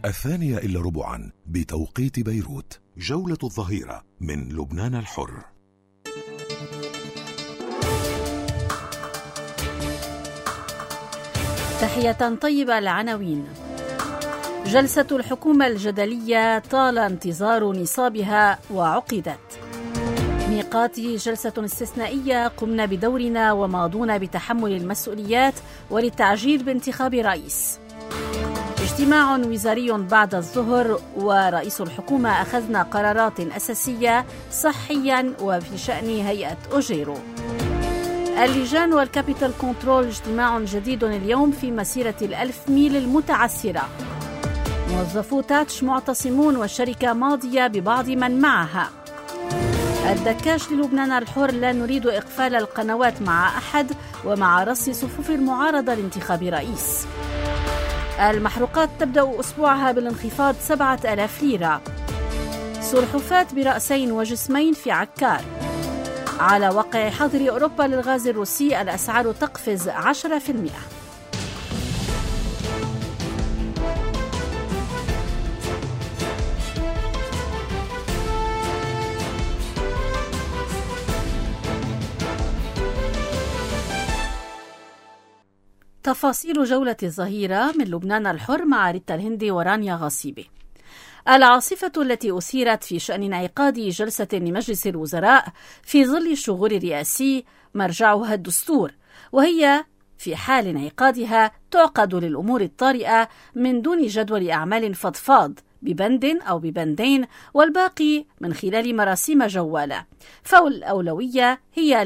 2:15 بتوقيت بيروت. جولة الظهيرة من لبنان الحر. تحية طيبة. العناوين: جلسة الحكومة الجدلية طال انتظار نصابها وعقدت. ميقات جلسة استثنائية قمنا بدورنا وماضون بتحمل المسؤوليات وللتعجيل بانتخاب رئيس. اجتماع وزاري بعد الظهر ورئيس الحكومة أخذنا قرارات أساسية صحيا وفي شأن هيئة أوجيرو. اللجان والكابيتال كنترول اجتماع جديد اليوم في مسيرة 1000 ميل المتعسرة. موظفو تاتش معتصمون والشركة ماضية ببعض من معها. الدكاش للبنان الحر: لا نريد إقفال القنوات مع أحد ومع رص صفوف المعارضة لانتخاب رئيس. المحروقات تبدأ أسبوعها بالانخفاض 7000 ليرة. سلحفاة برأسين وجسمين في عكار. على وقع حظر أوروبا للغاز الروسي الأسعار تقفز 10%. تفاصيل جولة الظهيرة من لبنان الحر مع ريتا الهندي ورانيا غصيبي. العاصفة التي أثيرت في شأن انعقاد جلسة لمجلس الوزراء في ظل الشغور الرئاسي مرجعها الدستور، وهي في حال انعقادها تعقد للأمور الطارئة من دون جدول أعمال فضفاض ببند أو ببندين، والباقي من خلال مراسيم جوالة. فالأولوية هي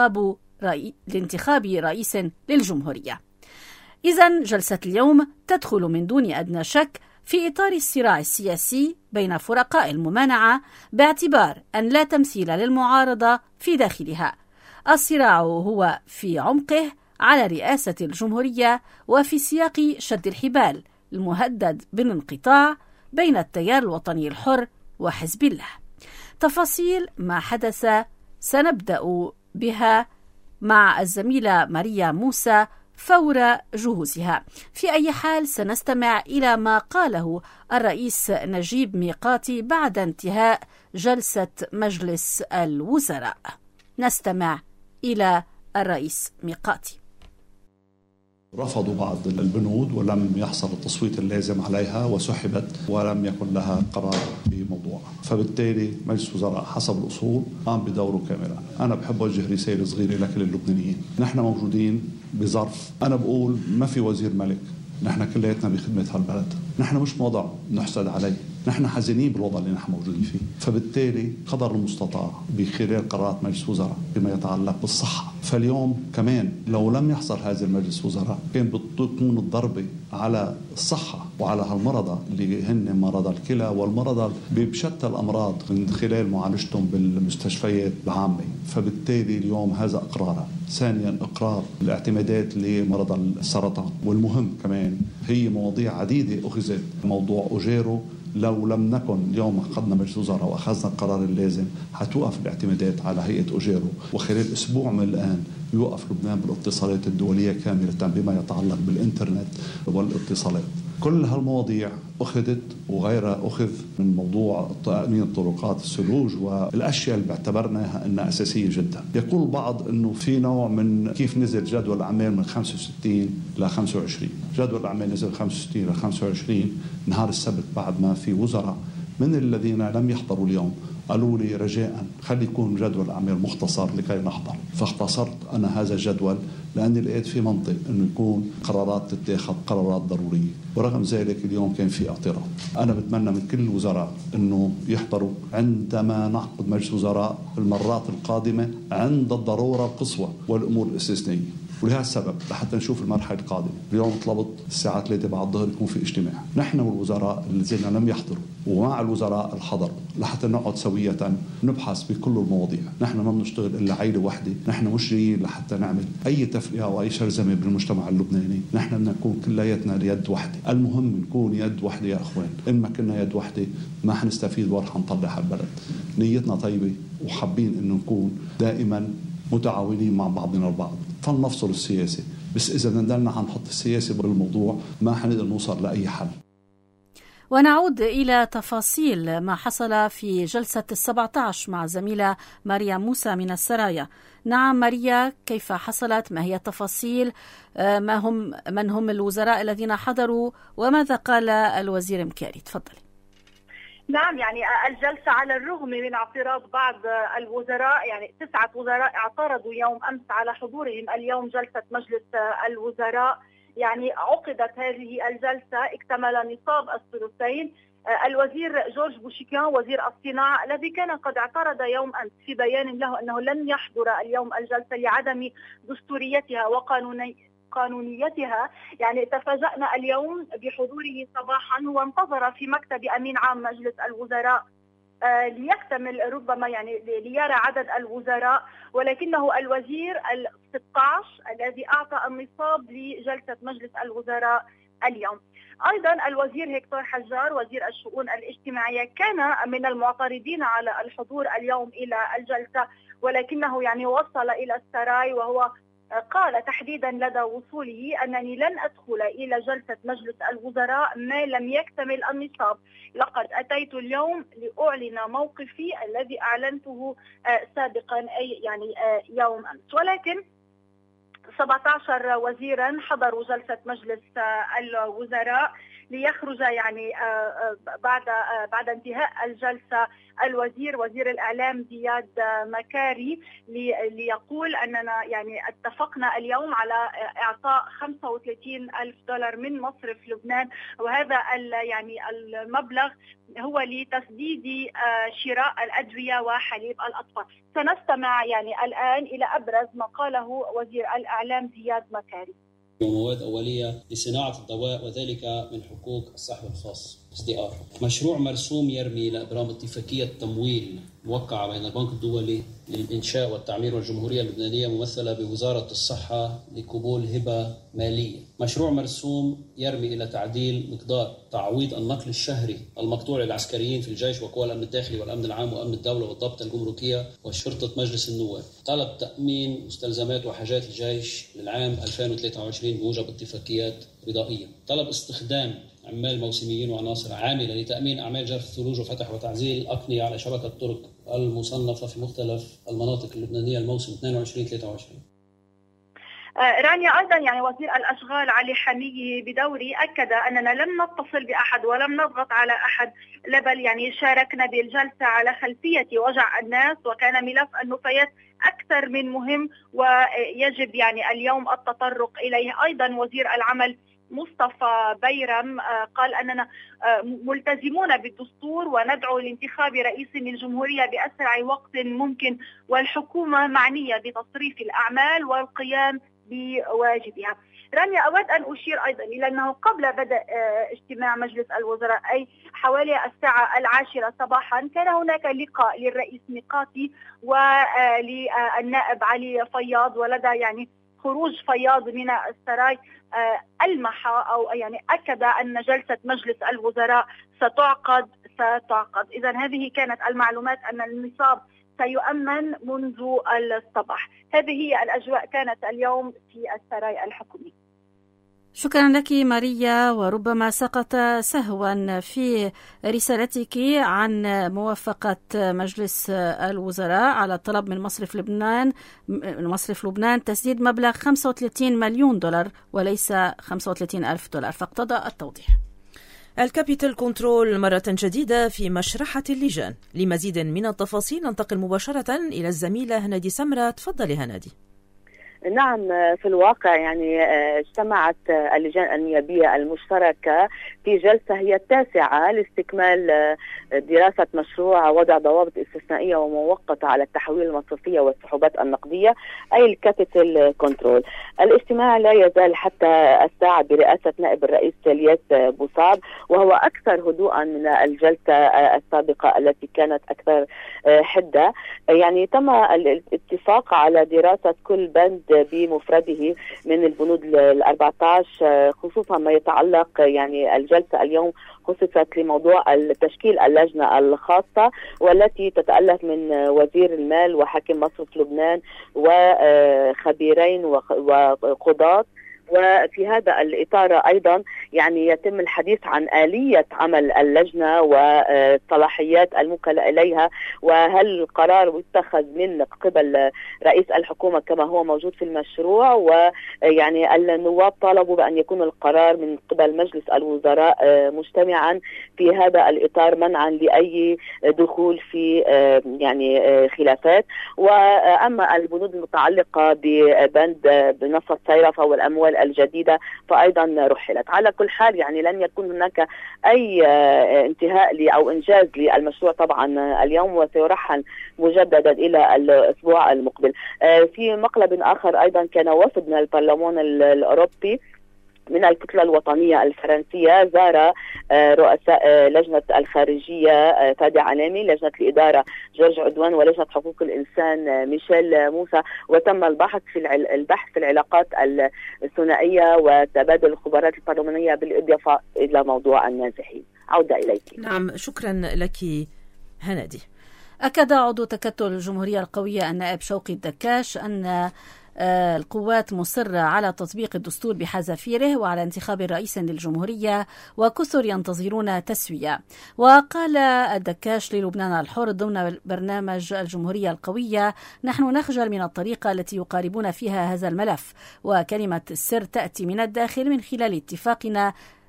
لانتخاب رئيس للجمهورية. إذن جلسة اليوم تدخل من دون أدنى شك في إطار الصراع السياسي بين فرقاء الممانعة، باعتبار أن لا تمثيل للمعارضة في داخلها. الصراع هو في عمقه على رئاسة الجمهورية وفي سياق شد الحبال المهدد بالانقطاع بين التيار الوطني الحر وحزب الله. تفاصيل ما حدث سنبدأ بها مع الزميلة ماريا موسى فور جهوزها. في أي حال سنستمع إلى ما قاله الرئيس نجيب ميقاتي بعد انتهاء جلسة مجلس الوزراء. نستمع إلى الرئيس ميقاتي. رفضوا بعض البنود ولم يحصل التصويت اللازم عليها وسحبت ولم يكن لها قرار بموضوع، فبالتالي مجلس الوزراء حسب الأصول قام بدوره كاملا. أنا بحب أوجه رسالة صغيرة لكل اللبنانيين. نحن موجودين بظرف، أنا بقول ما في وزير ملك، نحن كلياتنا بخدمة هالبلد، نحن مش موضع نحسد عليه، نحن حزينين بالوضع اللي نحن موجودين فيه. فبالتالي قدر المستطاع بخلال قرارات مجلس وزراء بما يتعلق بالصحة. فاليوم كمان لو لم يحصل هذا المجلس وزراء كان بتكون الضربة على الصحة وعلى هالمرضى اللي هن مرضى الكلى والمرضى بشتى الأمراض من خلال معالجتهم بالمستشفيات العامة. فبالتالي اليوم هذا إقرار. ثانيا إقرار الاعتمادات لمرضى السرطان، والمهم كمان هي مواضيع عديدة أخذت. موضوع أوجيرو لو لم نكن اليوم أخذنا مجلس وزراء وأخذنا القرار اللازم حتوقف الاعتمادات على هيئة أوجيرو، وخلال أسبوع من الآن يوقف لبنان بالاتصالات الدولية كاملة بما يتعلق بالإنترنت والاتصالات. كل هالمواضيع أخذت وغيرها أخذ من موضوع تأمين الطرقات، الثلوج والأشياء اللي باعتبرناها أنها أساسية جدا. يقول البعض أنه في نوع من كيف نزل جدول الأعمال من 65 ل 25. جدول الأعمال نزل 65 ل 25 نهار السبت بعد ما في وزراء من الذين لم يحضروا اليوم قالوا لي رجاء خلي يكون جدول أعمال مختصر لكي نحضر. فاختصرت أنا هذا الجدول لأني لقيت في منطق أنه يكون قرارات تتاخذ قرارات ضرورية، ورغم ذلك اليوم كان في اعتراض. أنا بتمنى من كل الوزراء أنه يحضروا عندما نعقد مجلس وزراء المرات القادمة عند الضرورة القصوى والأمور الاستثنائية. ولهذا السبب لحتى نشوف المرحلة القادمة اليوم طلبت الساعة 3 بعد الظهر يكون في اجتماع نحن والوزراء الذين لم يحضروا ومع الوزراء الحضر لحتى نقعد سوية نبحث بكل المواضيع. نحن ما بنشتغل إلا عيلة واحدة، نحن مش جايين لحتى نعمل أي تفرقة أو أي شرذمة بالمجتمع اللبناني. نحن بدنا نكون كلياتنا يد واحدة. المهم نكون يد واحدة يا أخوان. إن ما كنا يد واحدة ما حنستفيد ولا حنطلع البلد. نيتنا طيبة وحابين إنه نكون دائما متعاونين مع بعضنا البعض. فلنفصل السياسة، بس إذا نضلنا حنحط السياسة بالموضوع ما حنقدر نوصل لأي حل. ونعود إلى تفاصيل ما حصل في جلسة 17 مع زميلة ماريا موسى من السرايا. نعم ماريا، كيف حصلت؟ ما هي التفاصيل؟ من هم الوزراء الذين حضروا؟ وماذا قال الوزير مكاري؟ تفضلي. نعم، يعني الجلسة على الرغم من اعتراض بعض الوزراء، يعني 9 وزراء اعترضوا يوم أمس على حضورهم اليوم جلسة مجلس الوزراء. يعني عقدت هذه الجلسة اكتمل نصاب الثلثين. الوزير جورج بوشيكيان وزير الصناعة الذي كان قد اعترض يوم أمس في بيان له أنه لن يحضر اليوم الجلسة لعدم دستوريتها وقانونيتها، يعني تفاجأنا اليوم بحضوره صباحا وانتظر في مكتب أمين عام مجلس الوزراء ليكتمل ربما يعني ليرى عدد الوزراء، ولكنه الوزير ال16 الذي أعطى النصاب لجلسة مجلس الوزراء اليوم. أيضا الوزير هيكتور حجار وزير الشؤون الاجتماعية كان من المعترضين على الحضور اليوم إلى الجلسة، ولكنه يعني وصل إلى السراي وهو قال تحديدا لدى وصوله أنني لن أدخل إلى جلسة مجلس الوزراء ما لم يكتمل النصاب. لقد أتيت اليوم لأعلن موقفي الذي أعلنته سابقا أي يعني يوم أمس. ولكن 17 وزيرا حضروا جلسة مجلس الوزراء ليخرج يعني بعد انتهاء الجلسة وزير الإعلام زياد مكاري ليقول أننا يعني اتفقنا اليوم على إعطاء $35,000 من مصرف لبنان، وهذا يعني المبلغ هو لتسديد شراء الأدوية وحليب الأطفال. سنستمع يعني الآن إلى أبرز ما قاله وزير الإعلام زياد مكاري. ومواد أولية لصناعة الدواء وذلك من حقوق الصاحب الخاص SDR. مشروع مرسوم يرمي لإبرام اتفاقية تمويل موقعة بين البنك الدولي للإنشاء والتعمير والجمهورية اللبنانية ممثلة بوزارة الصحة لقبول هبة مالية. مشروع مرسوم يرمي إلى تعديل مقدار تعويض النقل الشهري المقطوع للعسكريين في الجيش وقوى الأمن الداخلي والأمن العام وأمن الدولة والضبط الجمركية وشرطة مجلس النواب. طلب تأمين مستلزمات وحاجات الجيش للعام 2023 بموجب اتفاقيات رضائية. طلب استخدام عمال موسميين وعناصر عاملة لتأمين أعمال جرف الثلوج وفتح وتعزيل الأقنية على شبكة الطرق المصنفة في مختلف المناطق اللبنانية الموسم 22-23. رانيا أيضا يعني وزير الأشغال علي حمية بدوري أكد أننا لم نتصل بأحد ولم نضغط على أحد، بل يعني شاركنا بالجلسة على خلفية وجع الناس، وكان ملف النفايات أكثر من مهم ويجب يعني اليوم التطرق إليه. أيضا وزير العمل مصطفى بيرم قال أننا ملتزمون بالدستور وندعو لانتخاب رئيس للجمهورية بأسرع وقت ممكن، والحكومة معنية بتصريف الأعمال والقيام بواجبها. رانيا، أود أن أشير أيضا إلى أنه قبل بدء اجتماع مجلس الوزراء أي حوالي 10:10 صباحا كان هناك لقاء للرئيس ميقاتي وللنائب علي فياض، ولدى يعني خروج فياض من السراي ألمح أو يعني أكد أن جلسة مجلس الوزراء ستعقد. إذن هذه كانت المعلومات أن النصاب سيؤمن منذ الصباح. هذه هي الأجواء كانت اليوم في السراي الحكومي. شكرا لك ماريا. وربما سقط سهوا في رسالتك عن موافقة مجلس الوزراء على الطلب من مصرف لبنان تسديد مبلغ $35 مليون وليس $35,000، فاقتضى التوضيح. الكابيتال كنترول مرة جديدة في مشرحة اللجان. لمزيد من التفاصيل ننتقل مباشرة إلى الزميلة هنادي سمرة. تفضلي هنادي. نعم، في الواقع يعني اجتمعت اللجان النيابية المشتركة في جلسة هي التاسعة لاستكمال دراسة مشروع وضع ضوابط استثنائية ومؤقتة على التحويل المصرفية والسحوبات النقدية أي الكابيتال كنترول. الاجتماع لا يزال حتى الساعة برئاسة نائب الرئيس الياس بوصعب، وهو أكثر هدوءا من الجلسة السابقة التي كانت أكثر حدة. يعني تم الاتفاق على دراسة كل بند بمفرده من البنود 14، خصوصا ما يتعلق يعني الجلسة اليوم خصصت لموضوع تشكيل اللجنة الخاصة والتي تتألف من وزير المال وحاكم مصرف لبنان وخبيرين وقضاة وفي هذا الإطار أيضا يعني يتم الحديث عن آلية عمل اللجنة والصلاحيات الموكلة إليها، وهل القرار يتخذ من قبل رئيس الحكومة كما هو موجود في المشروع، ويعني النواب طالبوا بأن يكون القرار من قبل مجلس الوزراء مجتمعا في هذا الإطار منعا لأي دخول في يعني خلافات. وأما البنود المتعلقة ببند بنص الصيرفة والأموال الجديدة فأيضا رحلت. على كل حال يعني لن يكون هناك أي انتهاء أو إنجاز للمشروع طبعا اليوم، وسيرحل مجددا إلى الأسبوع المقبل. في مقلب آخر أيضا كان وفد من البرلمان الأوروبي من الكتلة الوطنية الفرنسية زار رؤساء لجنة الخارجية فادي علامي، لجنة الإدارة جورج عدوان، ولجنة حقوق الإنسان ميشيل موسى، وتم البحث في العلاقات الثنائية وتبادل الخبرات البرلمانية بالإضافة إلى موضوع النازحين. عودة إليك. نعم، شكرا لك هنادي. أكد عضو تكتل الجمهورية القوية النائب شوقي الدكاش أن القوات مصرة على تطبيق الدستور بحذافيره وعلى انتخاب رئيس للجمهورية، وكثر ينتظرون تسوية. وقال الدكاش للبنان الحر ضمن برنامج الجمهورية القوية: نحن نخجل من الطريقة التي يقاربون فيها هذا الملف، وكلمة السر تأتي من الداخل من خلال اتفاقنا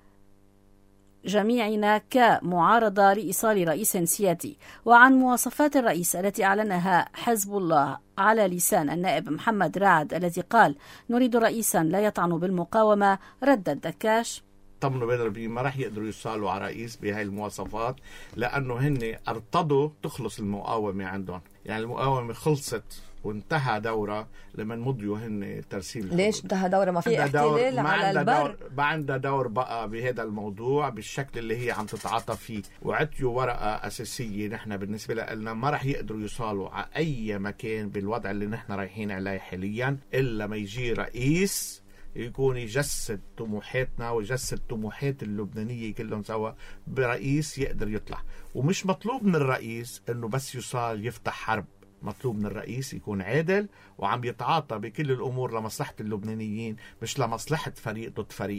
جميعنا كمعارضة لإيصال رئيس سيادي. وعن مواصفات الرئيس التي أعلنها حزب الله على لسان النائب محمد رعد الذي قال: نريد رئيسا لا يطعن بالمقاومة، رد الدكاش: طمنوا بدر ما راح يقدروا يوصلوا على رئيس بهاي المواصفات، لأنه هن ارتضوا تخلص المقاومة عندهم. يعني المقاومة خلصت وانتهى دورة لمن مضيوا هن ترسيل. ليش انتهى دورة؟ ما في احتلال على البر، ما عندها دور بقى بهذا الموضوع بالشكل اللي هي عم تتعاطى فيه، وعطيوا ورقة أساسية. نحن بالنسبة لنا ما راح يقدروا يوصلوا على أي مكان بالوضع اللي نحن رايحين عليه حاليا إلا ما يجي رئيس يكون يجسد طموحاتنا ويجسد طموحات اللبنانية كلهم سوا، برئيس يقدر يطلع. ومش مطلوب من الرئيس انه بس يوصل يفتح حرب، مطلوب من الرئيس يكون عادل وعم يتعاطى بكل الأمور لمصلحة اللبنانيين، مش لمصلحة فريق ضد فريق.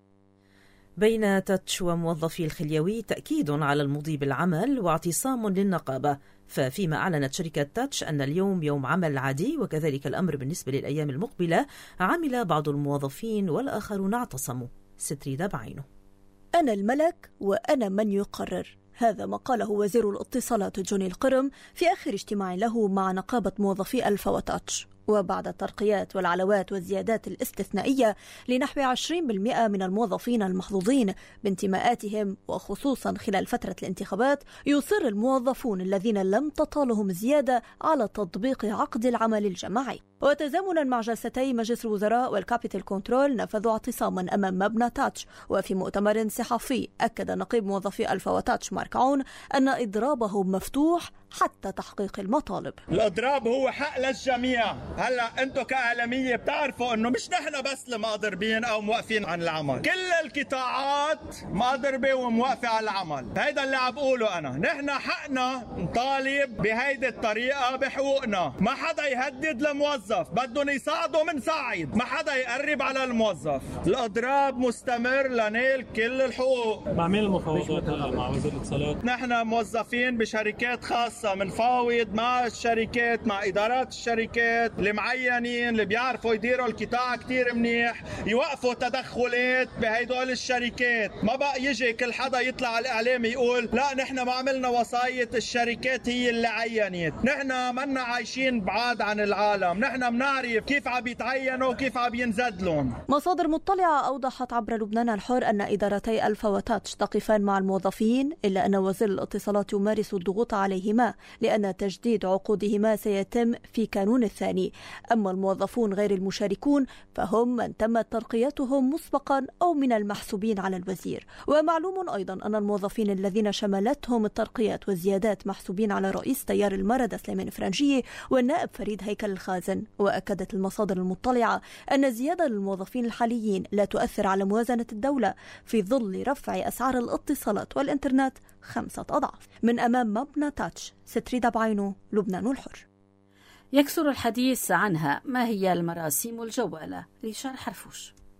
بين تاتش وموظفي الخليوي تأكيد على المضي بالعمل واعتصام للنقابة. ففيما أعلنت شركة تاتش أن اليوم يوم عمل عادي، وكذلك الأمر بالنسبة للأيام المقبلة، عمل بعض الموظفين والآخرون اعتصموا. ستريدة بعينه: أنا الملك وأنا من يقرر. هذا ما قاله وزير الاتصالات جوني القرم في آخر اجتماع له مع نقابة موظفي ألفا وتاتش. وبعد الترقيات والعلاوات والزيادات الاستثنائية لنحو 20% من الموظفين المحظوظين بانتماءاتهم، وخصوصا خلال فترة الانتخابات، يصر الموظفون الذين لم تطالهم زيادة على تطبيق عقد العمل الجماعي. وتزامنا مع جلستي مجلس الوزراء والكابيتال كنترول نفذوا اعتصاما أمام مبنى تاتش. وفي مؤتمر صحفي أكد نقيب موظفي ألفا وتاتش مارك عون أن إضرابهم مفتوح حتى تحقيق المطالب. الإضراب هو حق للجميع. هلا انتم كإعلامية بتعرفوا انه مش نحن بس المضربين او موقفين عن العمل، كل القطاعات مضربة وموقفة على العمل. هيدا اللي عم بقوله انا. نحن حقنا نطالب بهيدي الطريقة بحقوقنا. ما حدا يهدد الموظف، بدهم يساعدوا من ساعد، ما حدا يقرب على الموظف. الإضراب مستمر لنيل كل الحقوق. مع مين المفاوضات مع وزير الاتصالات؟ نحن موظفين بشركات خاصة، منفاوض مع الشركات، مع إدارات الشركات المعينين اللي بيعرفوا يديروا القطاع كتير منيح، يوقفوا تدخلات بهيدول الشركات. ما بقى يجي كل حدا يطلع على الإعلام يقول لا نحن ما عملنا وصاية، الشركات هي اللي عينت. نحن منا عايشين بعاد عن العالم، نحن بنعرف كيف عم يتعينوا وكيف عم ينزدلون. مصادر مطلعة أوضحت عبر لبنان الحر أن إدارتي ألفا وتاتش تقفان مع الموظفين، إلا أن وزير الاتصالات يمارس الضغوط عليهما لأن تجديد عقودهما سيتم في كانون الثاني. أما الموظفون غير المشاركون فهم من تمت ترقيتهم مسبقا أو من المحسوبين على الوزير. ومعلوم أيضا أن الموظفين الذين شملتهم الترقيات والزيادات محسوبين على رئيس تيار المردة سليمان فرنجية والنائب فريد هيكل الخازن. وأكدت المصادر المطلعة أن الزيادة للموظفين الحاليين لا تؤثر على موازنة الدولة في ظل رفع أسعار الاتصالات والإنترنت 5 أضعاف. من أمام مبنى تاتش، ستريدة بعينه، لبنان الحر. يكثر الحديث عنها. ما هي المراسيم الجوالة؟ ريشان حرفوش.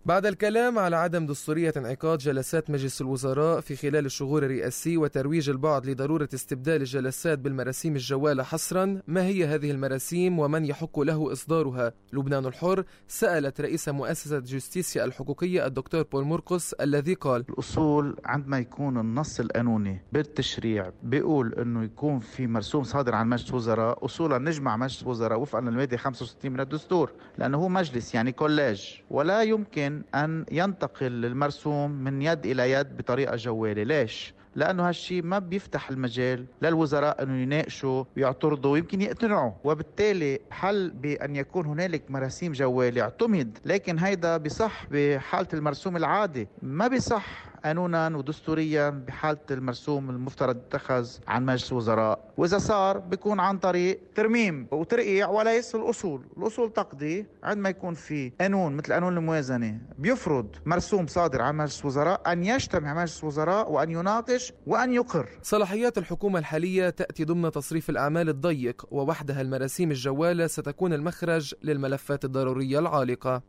بعد الكلام على عدم دستورية انعقاد جلسات مجلس الوزراء في خلال الشهور الرئاسي وترويج البعض لضرورة استبدال الجلسات بالمراسيم الجوالة حصرا، ما هي هذه المراسيم ومن يحق له إصدارها؟ لبنان الحر سألت رئيس مؤسسة جوستيسيا الحقوقية الدكتور بول مرقس الذي قال: الأصول عندما يكون النص القانوني بالتشريع بيقول أنه يكون في مرسوم صادر عن مجلس وزراء، أصولا نجمع مجلس وزراء وفقا للمادة 65 من الدستور، لأنه هو مجلس يعني كولاج، ولا يمكن أن ينتقل المرسوم من يد إلى يد بطريقة جوالة. ليش؟ لأنه هالشي ما بيفتح المجال للوزراء أنه يناقشوا ويعترضوا ويمكن يقتنعوا، وبالتالي حل بأن يكون هنالك مراسيم جوالة اعتمد، لكن هيدا بصح بحالة المرسوم العادي، ما بصح قانونا ودستوريا بحالة المرسوم المفترض اتخذ عن مجلس وزراء. وإذا صار بيكون عن طريق ترميم وترقيع وليس الأصول. الأصول تقضي عندما يكون في قانون مثل قانون الموازنة بيفرض مرسوم صادر عن مجلس وزراء أن يجتمع مجلس وزراء وأن يناقش وأن يقر. صلاحيات الحكومة الحالية تأتي ضمن تصريف الأعمال الضيق، ووحدها المراسيم الجوالة ستكون المخرج للملفات الضرورية العالقة.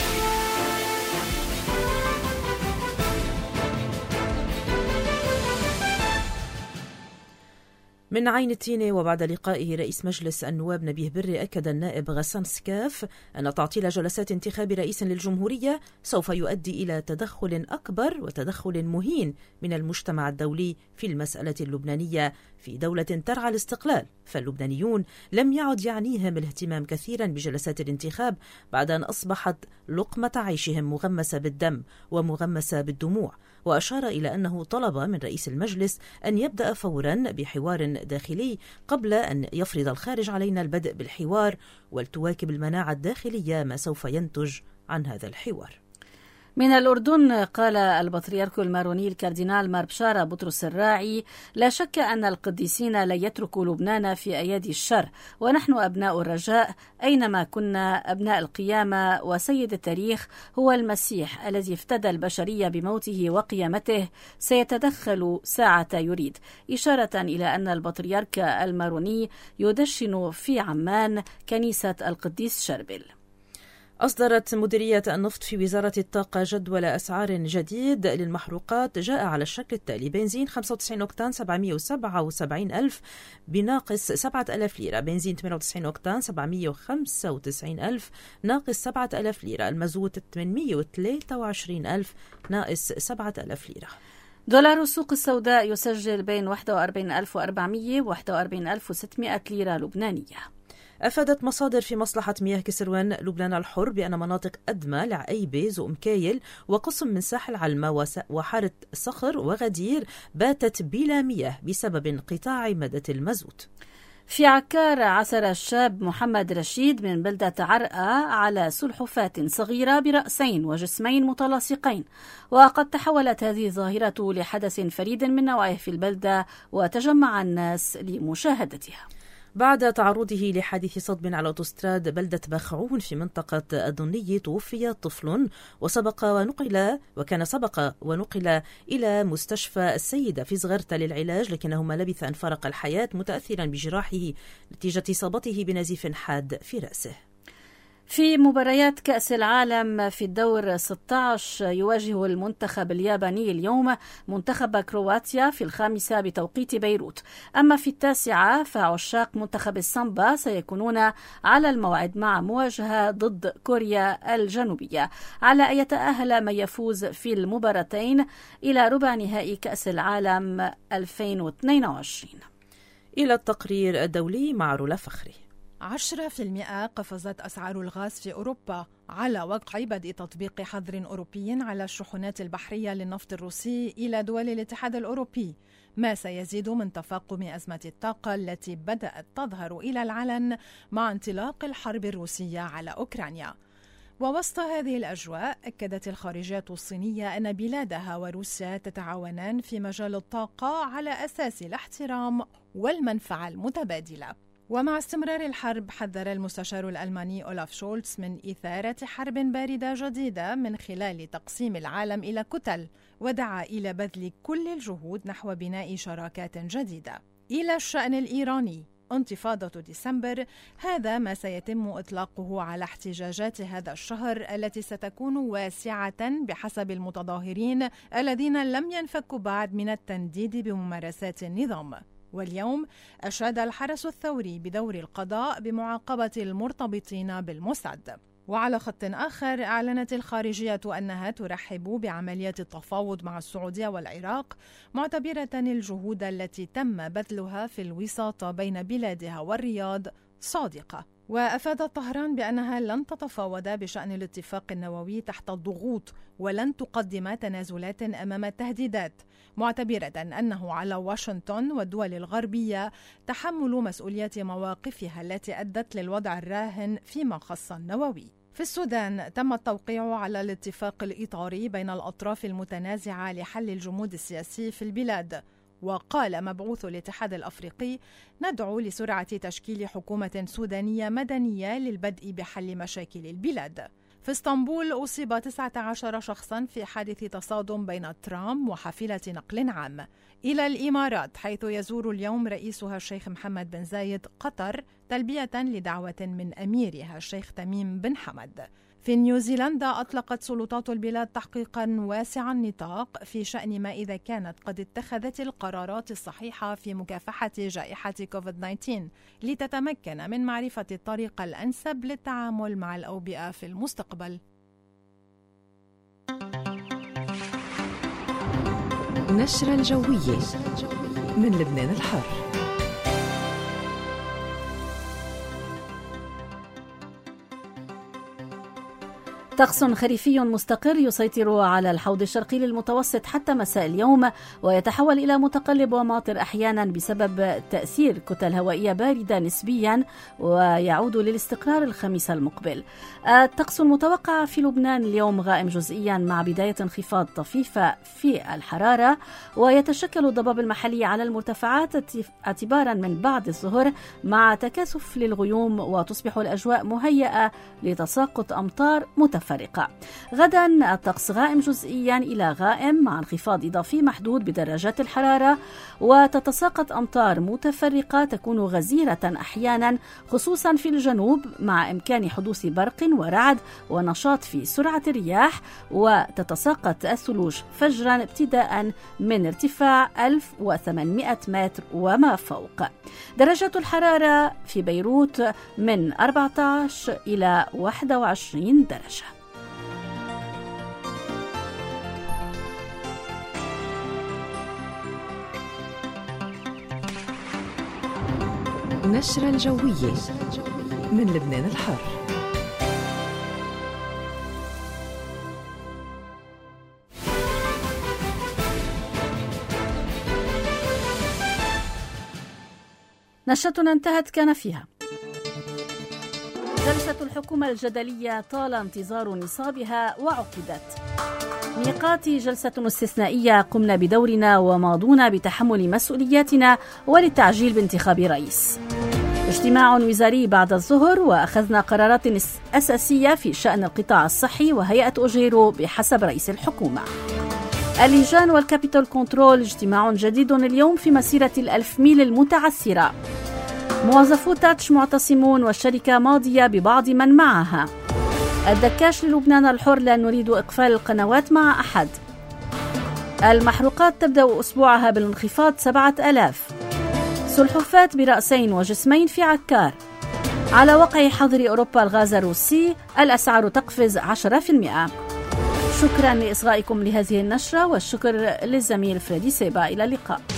من عين التينة. وبعد لقائه رئيس مجلس النواب نبيه بري، أكد النائب غسان سكاف أن تعطيل جلسات انتخاب رئيس للجمهورية سوف يؤدي إلى تدخل أكبر وتدخل مهين من المجتمع الدولي في المسألة اللبنانية في دولة ترعى الاستقلال، فاللبنانيون لم يعد يعنيهم الاهتمام كثيرا بجلسات الانتخاب بعد أن أصبحت لقمة عيشهم مغمسة بالدم ومغمسة بالدموع. وأشار إلى أنه طلب من رئيس المجلس أن يبدأ فورا بحوار داخلي قبل أن يفرض الخارج علينا البدء بالحوار، ولتواكب المناعة الداخلية ما سوف ينتج عن هذا الحوار. من الأردن قال البطريرك الماروني الكاردينال مار بشارة بطرس الراعي: لا شك أن القديسين لن يتركوا لبنان في أيادي الشر، ونحن أبناء الرجاء أينما كنا، أبناء القيامة، وسيد التاريخ هو المسيح الذي افتدى البشرية بموته وقيامته سيتدخل ساعة يريد، إشارة إلى أن البطريرك الماروني يدشن في عمان كنيسة القديس شربل. أصدرت مديرية النفط في وزارة الطاقة جدول أسعار جديد للمحروقات جاء على الشكل التالي: بنزين 95 أوكتان 777 ألف بناقص 7,000 ليرة، بنزين 98 أوكتان 795 ألف ناقص 7,000 ليرة، المازوت 823 ألف ناقص 7,000 ليرة. دولار السوق السوداء يسجل بين 41,400 و 41,600 ليرة لبنانية. أفادت مصادر في مصلحة مياه كسروان لبنان الحر بأن مناطق أدمى، العقيبة، زؤمكايل وقسم من ساحل علمة وحارة صخر وغدير باتت بلا مياه بسبب انقطاع مادة المازوت. في عكار عثر الشاب محمد رشيد من بلدة عرقة على سلحفاة صغيرة برأسين وجسمين متلاصقين، وقد تحولت هذه الظاهرة لحدث فريد من نوعه في البلدة وتجمع الناس لمشاهدتها. بعد تعرضه لحادث صدم على أوتوستراد بلدة بخعون في منطقة الدني، توفي طفل وكان سبق ونقل إلى مستشفى السيدة في صغرتة للعلاج، لكنه ما لبث أن فارق الحياة متأثرا بجراحه نتيجة إصابته بنزيف حاد في رأسه. في مباريات كأس العالم في الدور 16 يواجه المنتخب الياباني اليوم منتخب كرواتيا في 5 بتوقيت بيروت. أما في 9 فعشاق منتخب السامبا سيكونون على الموعد مع مواجهة ضد كوريا الجنوبية، على أن يتأهل من يفوز في المباراتين إلى ربع نهائي كأس العالم 2022. إلى التقرير الدولي مع رولا فخري. 10% قفزت أسعار الغاز في أوروبا على وقع بدء تطبيق حظر أوروبي على الشحنات البحرية للنفط الروسي إلى دول الاتحاد الأوروبي، ما سيزيد من تفاقم أزمة الطاقة التي بدأت تظهر إلى العلن مع انطلاق الحرب الروسية على أوكرانيا. ووسط هذه الأجواء أكدت الخارجية الصينية أن بلادها وروسيا تتعاونان في مجال الطاقة على أساس الاحترام والمنفعة المتبادلة. ومع استمرار الحرب، حذر المستشار الألماني أولاف شولتز من إثارة حرب باردة جديدة من خلال تقسيم العالم إلى كتل، ودعا إلى بذل كل الجهود نحو بناء شراكات جديدة. إلى الشأن الإيراني، انتفاضة ديسمبر، هذا ما سيتم إطلاقه على احتجاجات هذا الشهر التي ستكون واسعة بحسب المتظاهرين الذين لم ينفكوا بعد من التنديد بممارسات النظام. واليوم أشاد الحرس الثوري بدور القضاء بمعاقبة المرتبطين بالموساد. وعلى خط آخر، أعلنت الخارجية أنها ترحب بعملية التفاوض مع السعودية والعراق، معتبرة الجهود التي تم بذلها في الوساطة بين بلادها والرياض صادقة. وأفادت طهران بأنها لن تتفاوض بشأن الاتفاق النووي تحت الضغوط ولن تقدم تنازلات أمام التهديدات، معتبرة أنه على واشنطن والدول الغربية تحمل مسؤولية مواقفها التي أدت للوضع الراهن فيما خص النووي. في السودان تم التوقيع على الاتفاق الإطاري بين الأطراف المتنازعة لحل الجمود السياسي في البلاد. وقال مبعوث الاتحاد الأفريقي: ندعو لسرعة تشكيل حكومة سودانية مدنية للبدء بحل مشاكل البلاد. في اسطنبول أصيب 19 شخصا في حادث تصادم بين ترام وحافلة نقل عام. إلى الإمارات، حيث يزور اليوم رئيسها الشيخ محمد بن زايد قطر تلبية لدعوة من أميرها الشيخ تميم بن حمد. في نيوزيلندا أطلقت سلطات البلاد تحقيقا واسع النطاق في شأن ما إذا كانت قد اتخذت القرارات الصحيحة في مكافحة جائحة كوفيد-19 لتتمكن من معرفة الطريقة الأنسب للتعامل مع الأوبئة في المستقبل. نشرة الجوية من لبنان الحر. طقس خريفي مستقر يسيطر على الحوض الشرقي للمتوسط حتى مساء اليوم، ويتحول إلى متقلب وماطر أحيانا بسبب تأثير كتل هوائية باردة نسبيا، ويعود للاستقرار الخميس المقبل. الطقس المتوقع في لبنان اليوم غائم جزئيا مع بداية انخفاض طفيفة في الحرارة، ويتشكل الضباب المحلي على المرتفعات اعتبارا من بعد الظهر مع تكاثف للغيوم، وتصبح الأجواء مهيئة لتساقط أمطار متفرقة. غدا الطقس غائم جزئيا إلى غائم مع انخفاض إضافي محدود بدرجات الحرارة، وتتساقط أمطار متفرقة تكون غزيرة أحيانا خصوصا في الجنوب، مع إمكان حدوث برق ورعد ونشاط في سرعة الرياح، وتتساقط الثلوج فجرا ابتداء من ارتفاع 1800 متر وما فوق. درجات الحرارة في بيروت من 14 إلى 21 درجة. نشرة الجوية من لبنان الحر. نشرتنا انتهت كان فيها: جلسة الحكومة الجدلية طال انتظار نصابها وعقدت. ميقات جلسة استثنائية قمنا بدورنا وماضونا بتحمل مسؤولياتنا وللتعجيل بانتخاب رئيس. اجتماع وزاري بعد الظهر وأخذنا قرارات أساسية في شأن القطاع الصحي وهيئة أوجيرو بحسب رئيس الحكومة. اللجان والكابيتال كنترول اجتماع جديد اليوم في مسيرة 1000 ميل المتعثرة. موظفو تاتش معتصمون والشركة ماضية ببعض من معها. الدكاش للبنان الحر: لا نريد إقفال القنوات مع أحد. المحروقات تبدأ أسبوعها بالانخفاض 7000. سلحفاة برأسين وجسمين في عكار. على وقع حظر أوروبا الغاز الروسي الأسعار تقفز 10%. شكرا لإصغائكم لهذه النشرة، والشكر للزميل فريدي سيبا. إلى اللقاء.